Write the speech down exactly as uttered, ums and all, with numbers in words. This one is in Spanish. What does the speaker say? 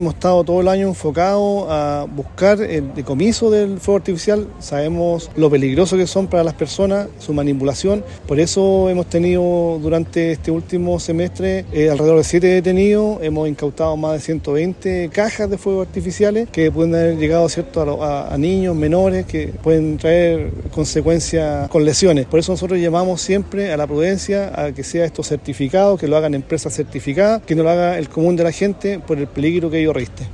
Hemos estado todo el año enfocados a buscar el decomiso del fuego artificial. Sabemos lo peligroso que son para las personas, su manipulación. Por eso hemos tenido durante este último semestre eh, alrededor de siete detenidos. Hemos incautado más de ciento veinte cajas de fuegos artificiales que pueden haber llegado, ¿cierto?, a, a, a niños menores que pueden traer consecuencias con lesiones. Por eso nosotros llamamos siempre a la prudencia, a que sea esto certificado, que lo hagan empresas certificadas, que no lo haga el común de la gente por el peligro que ello reviste.